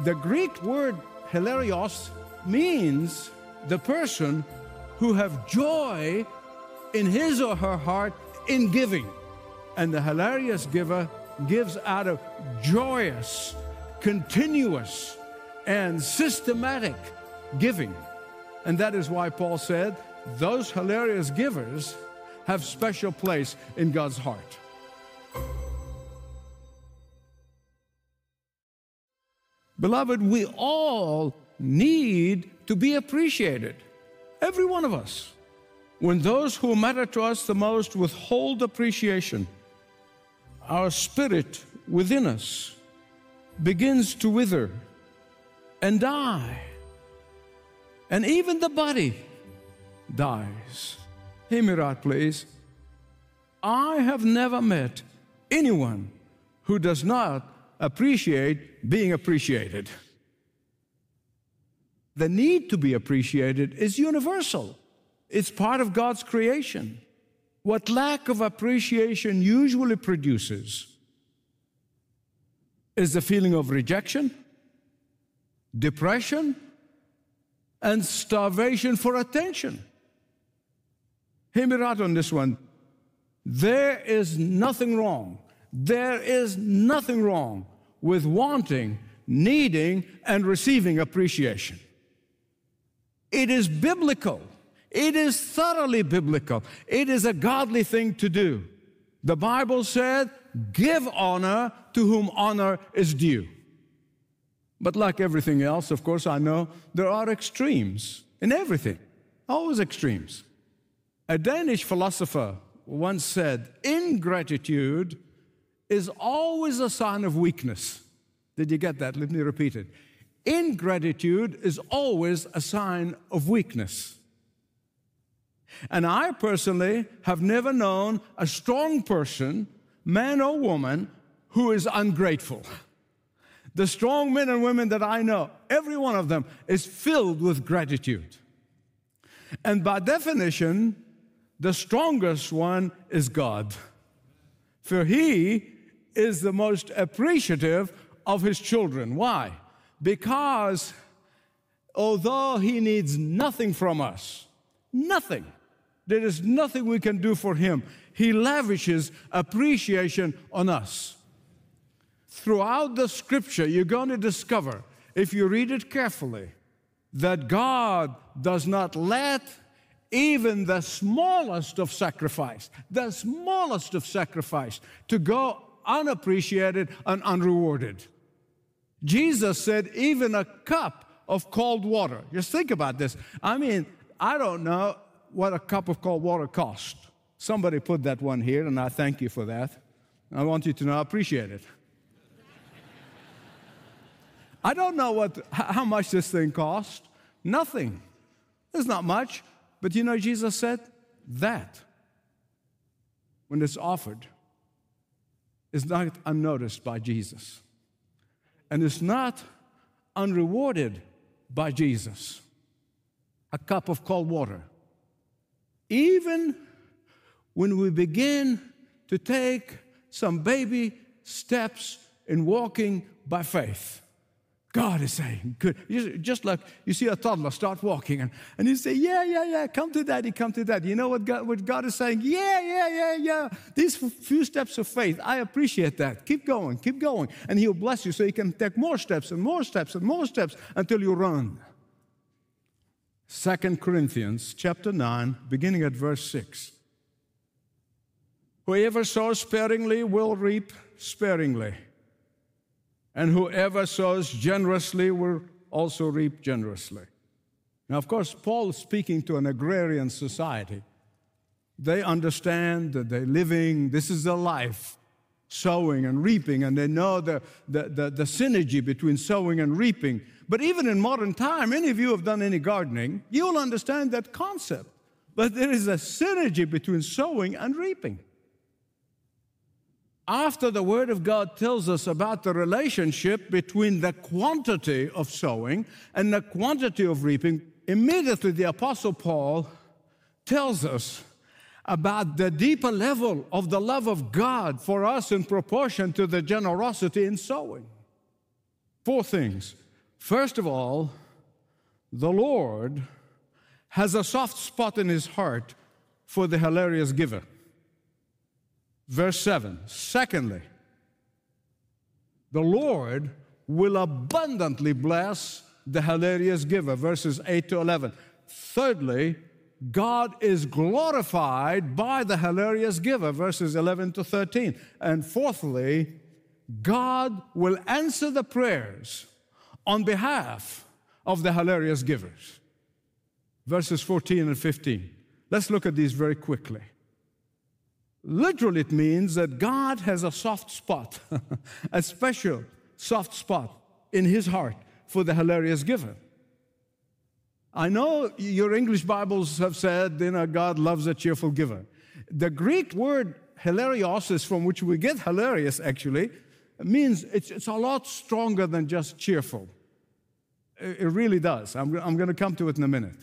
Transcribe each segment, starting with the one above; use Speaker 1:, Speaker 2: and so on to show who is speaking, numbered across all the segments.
Speaker 1: The Greek word hilarios means the person who have joy in his or her heart in giving. And the hilarious giver gives out of joyous, continuous, and systematic giving. And that is why Paul said, those hilarious givers have special place in God's heart. Beloved, we all need to be appreciated. Every one of us. When those who matter to us the most withhold appreciation, our spirit within us begins to wither and die. And even the body dies. Hear me right, please. I have never met anyone who does not appreciate being appreciated. The need to be appreciated is universal. It's part of God's creation. What lack of appreciation usually produces is the feeling of rejection, depression, and starvation for attention. Hear me right on this one. There is nothing wrong. There is nothing wrong with wanting, needing, and receiving appreciation. It is biblical. It is thoroughly biblical. It is a godly thing to do. The Bible said, give honor to whom honor is due. But like everything else, of course, I know there are extremes in everything. Always extremes. A Danish philosopher once said, ingratitude is always a sign of weakness. Did you get that? Let me repeat it. Ingratitude is always a sign of weakness. And I personally have never known a strong person, man or woman, who is ungrateful. The strong men and women that I know, every one of them is filled with gratitude. And by definition, the strongest one is God. For He is the most appreciative of His children. Why? Because although He needs nothing from us, nothing, there is nothing we can do for Him, He lavishes appreciation on us. Throughout the Scripture, you're going to discover, if you read it carefully, that God does not let even the smallest of sacrifice to go unappreciated and unrewarded. Jesus said, even a cup of cold water. Just think about this. I mean, I don't know what a cup of cold water cost. Somebody put that one here, and I thank you for that. I want you to know I appreciate it. I don't know how much this thing cost. Nothing. It's not much. But you know, Jesus said that, when it's offered, is not unnoticed by Jesus. And it's not unrewarded by Jesus. A cup of cold water. Even when we begin to take some baby steps in walking by faith, God is saying, good. Just like you see a toddler start walking, and you say, yeah, come to daddy, come to daddy. You know what God is saying? Yeah. These few steps of faith, I appreciate that. Keep going. And He'll bless you so you can take more steps and more steps and more steps until you run. 2 Corinthians chapter 9, beginning at verse 6. Whoever sows sparingly will reap sparingly. And whoever sows generously will also reap generously. Now, of course, Paul is speaking to an agrarian society. They understand that they're living, this is their life, sowing and reaping, and they know the synergy between sowing and reaping. But even in modern time, any of you have done any gardening, you'll understand that concept. But there is a synergy between sowing and reaping. After the Word of God tells us about the relationship between the quantity of sowing and the quantity of reaping, immediately the Apostle Paul tells us about the deeper level of the love of God for us in proportion to the generosity in sowing. 4 things. First of all, the Lord has a soft spot in his heart for the hilarious giver. Verse 7. Secondly, the Lord will abundantly bless the hilarious giver. Verses 8 to 11. Thirdly, God is glorified by the hilarious giver. Verses 11 to 13. And fourthly, God will answer the prayers on behalf of the hilarious givers. Verses 14 and 15. Let's look at these very quickly. Literally, it means that God has a soft spot, a special soft spot in his heart for the hilarious giver. I know your English Bibles have said, God loves a cheerful giver. The Greek word hilarios is from which we get hilarious, actually. It means it's a lot stronger than just cheerful. It really does. I'm going to come to it in a minute.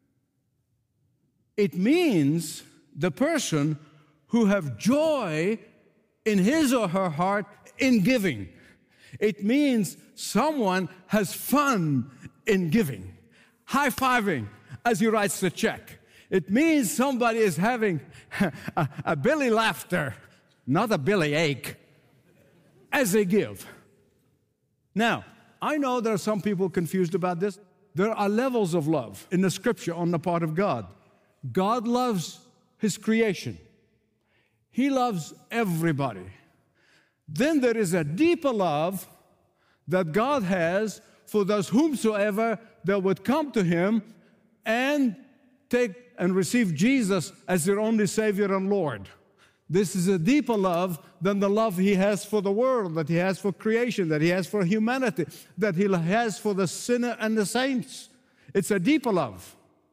Speaker 1: It means the person who have joy in his or her heart in giving. It means someone has fun in giving. High-fiving as he writes the check. It means somebody is having a belly laughter, not a belly ache, as they give. Now, I know there are some people confused about this. There are levels of love in the Scripture on the part of God. God loves his creation. He loves everybody. Then there is a deeper love that God has for those whomsoever that would come to him and take and receive Jesus as their only Savior and Lord. This is a deeper love than the love he has for the world, that he has for creation, that he has for humanity, that he has for the sinner and the saints. It's a deeper love.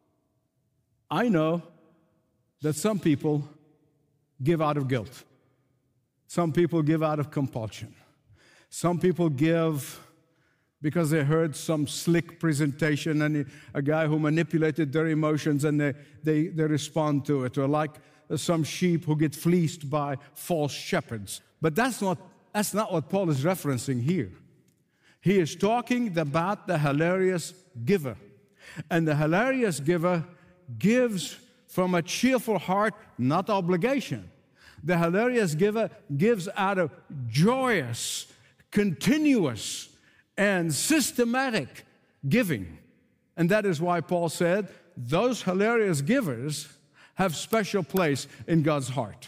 Speaker 1: I know that some people give out of guilt. Some people give out of compulsion. Some people give because they heard some slick presentation and a guy who manipulated their emotions and they respond to it. Or like some sheep who get fleeced by false shepherds. But that's not what Paul is referencing here. He is talking about the hilarious giver. And the hilarious giver gives from a cheerful heart, not obligation. The hilarious giver gives out of joyous, continuous, and systematic giving. And that is why Paul said, those hilarious givers have special place in God's heart.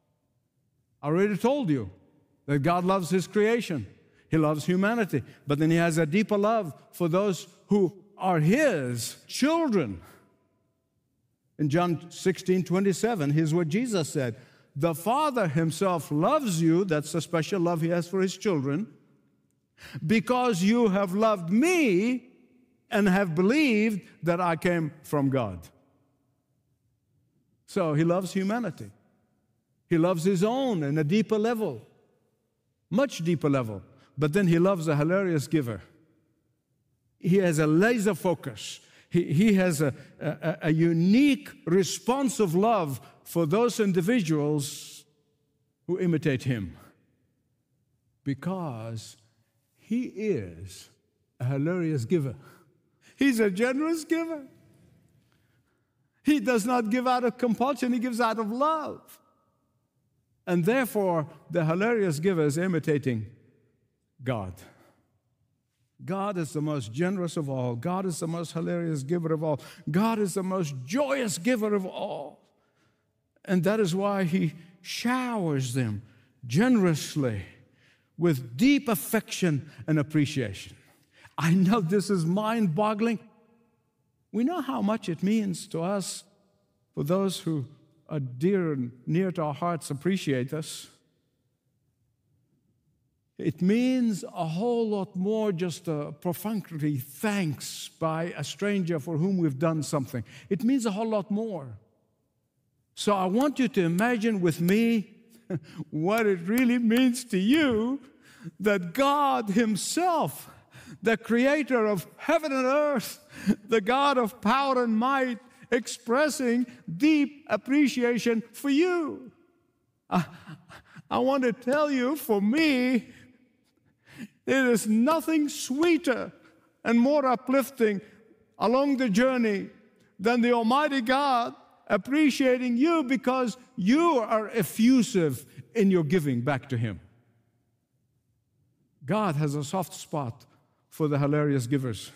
Speaker 1: I already told you that God loves his creation. He loves humanity. But then he has a deeper love for those who are his children. In John 16:27, here's what Jesus said. The Father himself loves you, that's the special love he has for his children, because you have loved me and have believed that I came from God. So he loves humanity. He loves his own in a deeper level, much deeper level. But then he loves a hilarious giver. He has a laser focus. He has a unique responsive love for those individuals who imitate him, because he is a hilarious giver. He's a generous giver. He does not give out of compulsion, he gives out of love. And therefore, the hilarious giver is imitating God. God is the most generous of all. God is the most hilarious giver of all. God is the most joyous giver of all. And that is why he showers them generously with deep affection and appreciation. I know this is mind-boggling. We know how much it means to us for those who are dear and near to our hearts appreciate us. It means a whole lot more just a perfunctory thanks by a stranger for whom we've done something. It means a whole lot more. So I want you to imagine with me what it really means to you that God himself, the creator of heaven and earth, the God of power and might, expressing deep appreciation for you. I want to tell you, for me, there is nothing sweeter and more uplifting along the journey than the Almighty God appreciating you because you are effusive in your giving back to Him. God has a soft spot for the hilarious givers.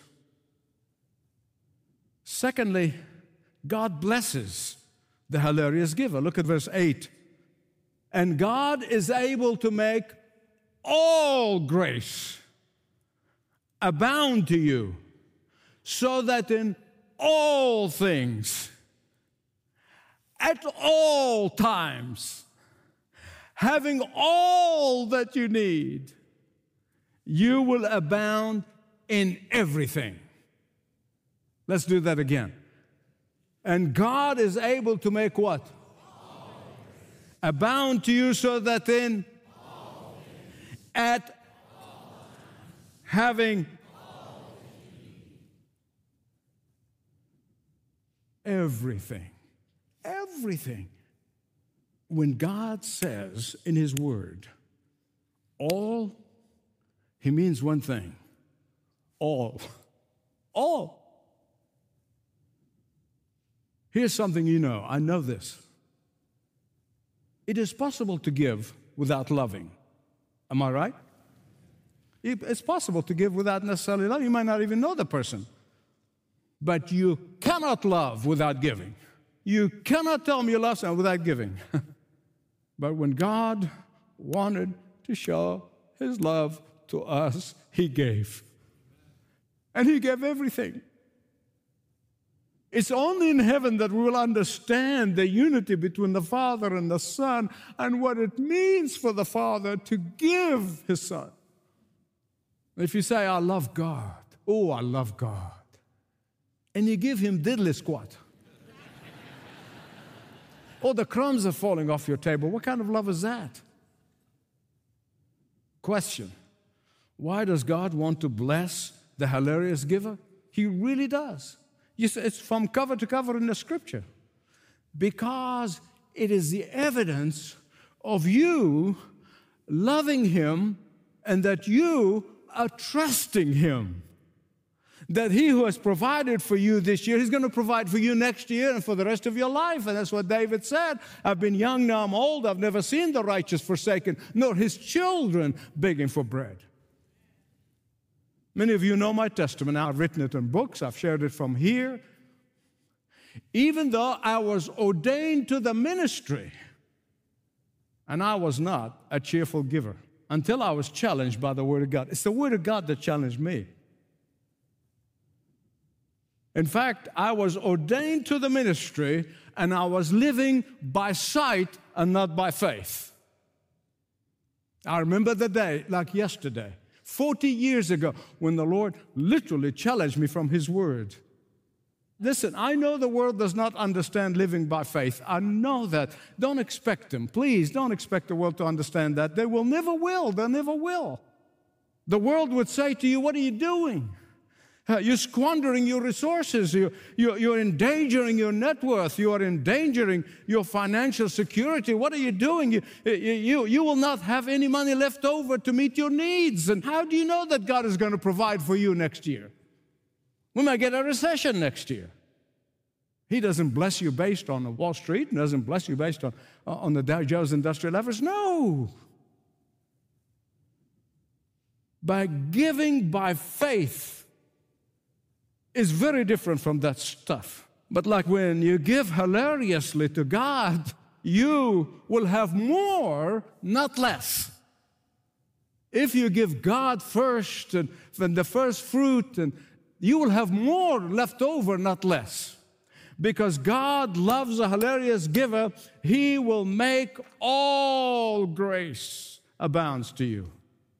Speaker 1: Secondly, God blesses the hilarious giver. Look at verse 8. And God is able to make all grace abound to you, so that in all things, at all times, having all that you need, you will abound in everything. Let's do that again. And God is able to make what? Abound to you, so that in at having everything. Everything. When God says in His Word, all, He means one thing. All. All. Here's something you know. I know this. It is possible to give without loving. Am I right? It's possible to give without necessarily loving. You might not even know the person. But you cannot love without giving. You cannot tell me you love someone without giving. But when God wanted to show His love to us, He gave. And He gave everything. It's only in heaven that we will understand the unity between the Father and the Son and what it means for the Father to give His Son. If you say, I love God, oh, I love God, and you give Him diddly squat, oh, the crumbs are falling off your table, what kind of love is that? Question, why does God want to bless the hilarious giver? He really does. It's from cover to cover in the Scripture. Because it is the evidence of you loving Him and that you are trusting Him. That He who has provided for you this year, He's going to provide for you next year and for the rest of your life. And that's what David said. I've been young, now I'm old. I've never seen the righteous forsaken, nor his children begging for bread. Many of you know my testimony. I've written it in books. I've shared it from here. Even though I was ordained to the ministry, and I was not a cheerful giver until I was challenged by the Word of God. It's the Word of God that challenged me. In fact, I was ordained to the ministry, and I was living by sight and not by faith. I remember the day like yesterday. 40 years ago, when the Lord literally challenged me from His Word. Listen, I know the world does not understand living by faith. I know that. Don't expect them. Please don't expect the world to understand that. They will never will. They never will. The world would say to you, what are you doing? You're squandering your resources. You're endangering your net worth. You are endangering your financial security. What are you doing? You will not have any money left over to meet your needs. And how do you know that God is going to provide for you next year? We might get a recession next year. He doesn't bless you based on Wall Street. He doesn't bless you based on the Dow Jones Industrial Average. No. By giving by faith is very different from that stuff. But like when you give hilariously to God, you will have more, not less. If you give God first and the first fruit, and you will have more left over, not less. Because God loves a hilarious giver, He will make all grace abounds to you.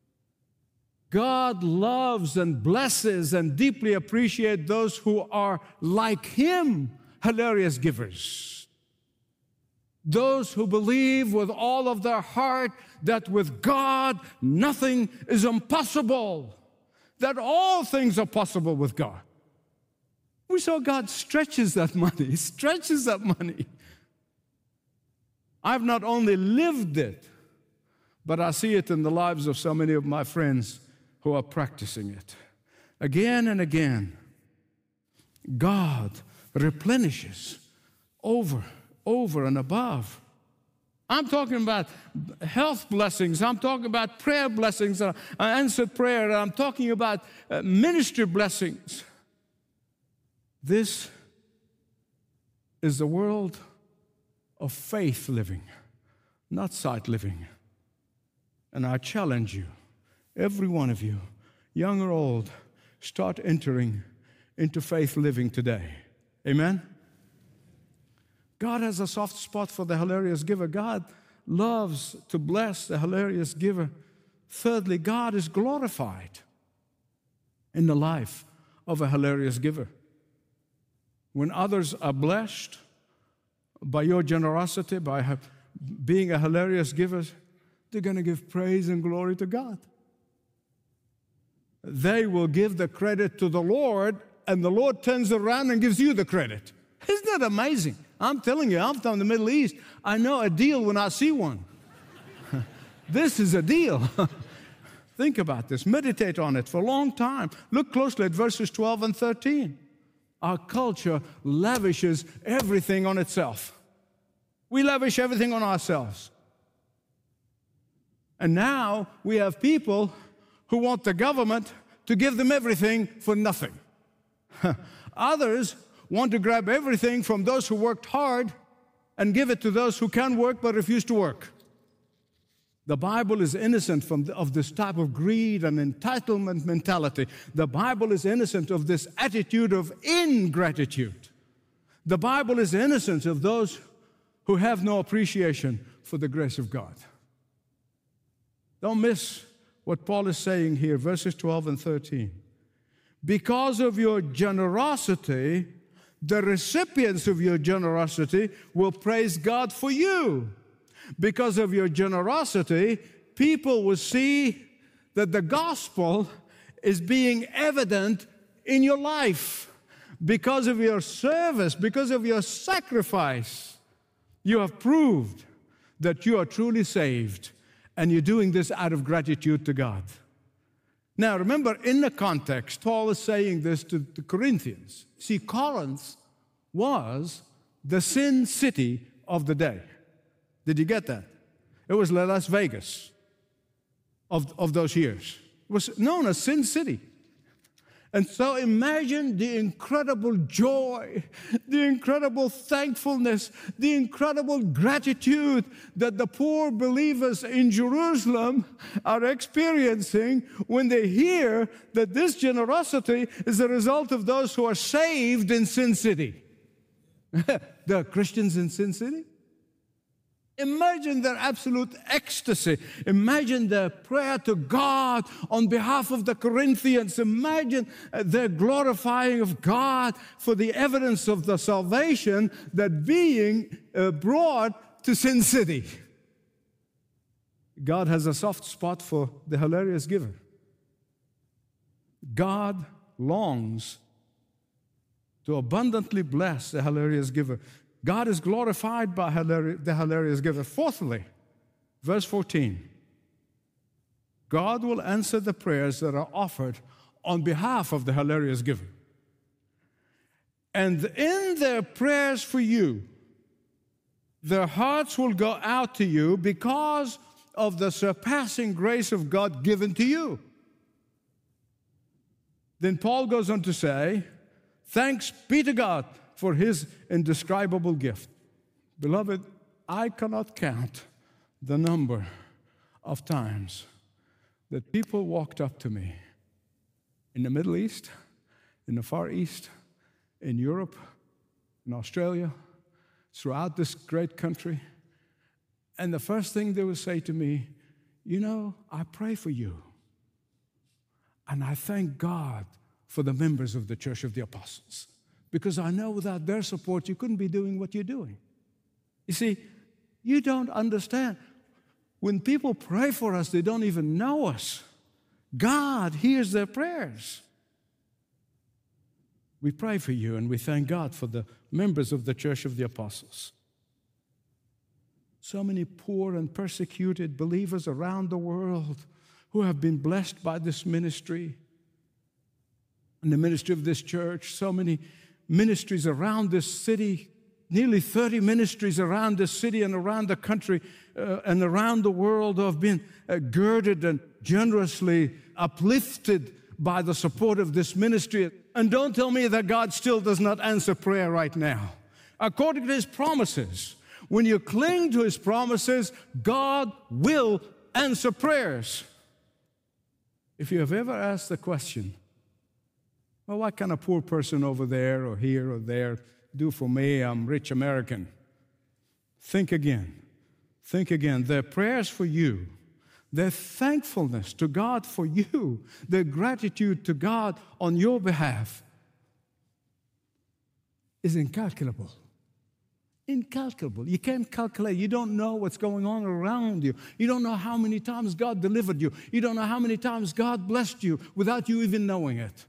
Speaker 1: God loves and blesses and deeply appreciates those who are like Him, hilarious givers. Those who believe with all of their heart that with God nothing is impossible, that all things are possible with God. We saw God stretches that money, stretches that money. I've not only lived it, but I see it in the lives of so many of my friends who are practicing it. Again and again, God replenishes over and above. I'm talking about health blessings. I'm talking about prayer blessings, answered prayer. I'm talking about ministry blessings. This is the world of faith living, not sight living. And I challenge you, every one of you, young or old, start entering into faith living today. Amen? God has a soft spot for the hilarious giver. God loves to bless the hilarious giver. Thirdly, God is glorified in the life of a hilarious giver. When others are blessed by your generosity, by being a hilarious giver, they're going to give praise and glory to God. They will give the credit to the Lord, and the Lord turns around and gives you the credit. Isn't that amazing? I'm telling you, I'm from the Middle East. I know a deal when I see one. This is a deal. Think about this. Meditate on it for a long time. Look closely at verses 12 and 13. Our culture lavishes everything on itself. We lavish everything on ourselves. And now we have people who want the government to give them everything for nothing. Others want to grab everything from those who worked hard and give it to those who can work but refuse to work. The Bible is innocent of this type of greed and entitlement mentality. The Bible is innocent of this attitude of ingratitude. The Bible is innocent of those who have no appreciation for the grace of God. Don't miss what Paul is saying here, verses 12 and 13. Because of your generosity, the recipients of your generosity will praise God for you. Because of your generosity, people will see that the gospel is being evident in your life. Because of your service, because of your sacrifice, you have proved that you are truly saved, and you're doing this out of gratitude to God. Now, remember, in the context, Paul is saying this to the Corinthians. See, Corinth was the sin city of the day. Did you get that? It was Las Vegas of those years. It was known as Sin City. And so imagine the incredible joy, the incredible thankfulness, the incredible gratitude that the poor believers in Jerusalem are experiencing when they hear that this generosity is a result of those who are saved in Sin City. The Christians in Sin City? Imagine their absolute ecstasy. Imagine their prayer to God on behalf of the Corinthians. Imagine their glorifying of God for the evidence of the salvation that being brought to Sin City. God has a soft spot for the hilarious giver. God longs to abundantly bless the hilarious giver. God is glorified by the hilarious giver. Fourthly, verse 14. God will answer the prayers that are offered on behalf of the hilarious giver. And in their prayers for you, their hearts will go out to you because of the surpassing grace of God given to you. Then Paul goes on to say, thanks be to God for his indescribable gift. Beloved, I cannot count the number of times that people walked up to me in the Middle East, in the Far East, in Europe, in Australia, throughout this great country, and the first thing they would say to me, you know, I pray for you, and I thank God for the members of the Church of the Apostles. Because I know without their support, you couldn't be doing what you're doing. You see, you don't understand. When people pray for us, they don't even know us. God hears their prayers. We pray for you, and we thank God for the members of the Church of the Apostles. So many poor and persecuted believers around the world who have been blessed by this ministry. in the ministry of this church, so many ministries around this city, nearly 30 ministries around this city and around the country and around the world who have been girded and generously uplifted by the support of this ministry. And don't tell me that God still does not answer prayer right now. According to His promises, when you cling to His promises, God will answer prayers. If you have ever asked the question, well, what can a poor person over there or here or there do for me? I'm rich American. Think again. Think again. Their prayers for you, their thankfulness to God for you, their gratitude to God on your behalf is incalculable. Incalculable. You can't calculate. You don't know what's going on around you. You don't know how many times God delivered you. You don't know how many times God blessed you without you even knowing it.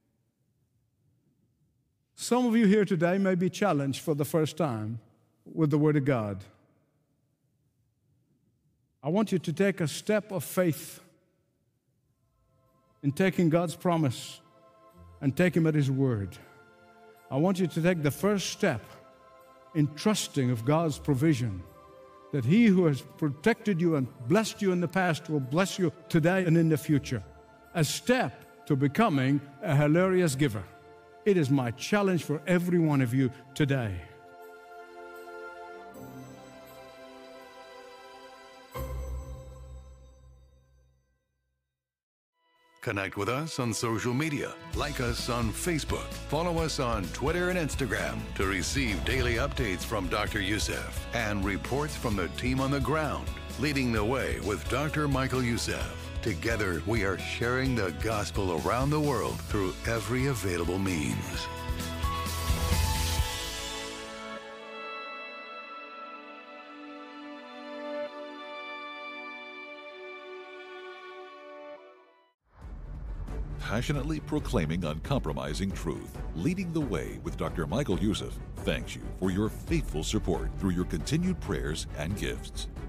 Speaker 1: Some of you here today may be challenged for the first time with the Word of God. I want you to take a step of faith in taking God's promise and take Him at His word. I want you to take the first step in trusting of God's provision, that He who has protected you and blessed you in the past will bless you today and in the future. A step to becoming a hilarious giver. It is my challenge for every one of you today.
Speaker 2: Connect with us on social media. Like us on Facebook. Follow us on Twitter and Instagram to receive daily updates from Dr. Youssef and reports from the team on the ground, leading the way with Dr. Michael Youssef. Together, we are sharing the gospel around the world through every available means.
Speaker 3: Passionately proclaiming uncompromising truth, leading the way with Dr. Michael Youssef thanks you for your faithful support through your continued prayers and gifts.